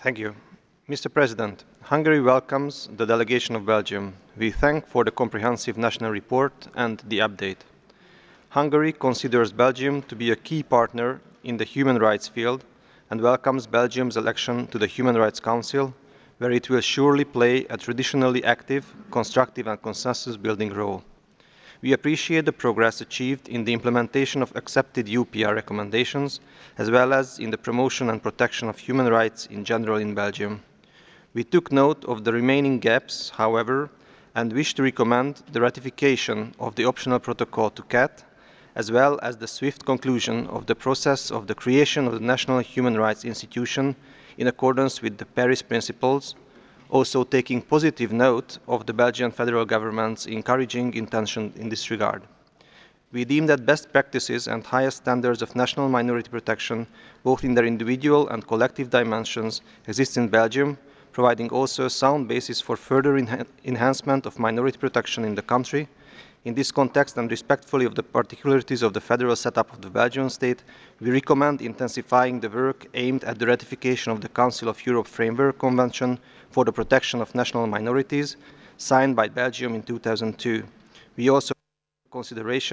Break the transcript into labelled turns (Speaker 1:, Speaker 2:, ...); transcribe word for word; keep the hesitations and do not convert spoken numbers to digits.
Speaker 1: Thank you. Mister President, Hungary welcomes the delegation of Belgium. We thank for the comprehensive national report and the update. Hungary considers Belgium to be a key partner in the human rights field and welcomes Belgium's election to the Human Rights Council, where it will surely play a traditionally active, constructive and consensus-building role. We appreciate the progress achieved in the implementation of accepted U P R recommendations, as well as in the promotion and protection of human rights in general in Belgium. We took note of the remaining gaps, however, and wish to recommend the ratification of the optional protocol to C A T, as well as the swift conclusion of the process of the creation of the National Human Rights Institution in accordance with the Paris Principles, also taking positive note of the Belgian federal government's encouraging intention in this regard. We deem that best practices and highest standards of national minority protection, both in their individual and collective dimensions, exist in Belgium, providing also a sound basis for further enha enhancement of minority protection in the country. In this context, and respectfully of the particularities of the federal setup of the Belgian state, we recommend intensifying the work aimed at the ratification of the Council of Europe Framework Convention for the Protection of National Minorities, signed by Belgium in two thousand two. We also consideration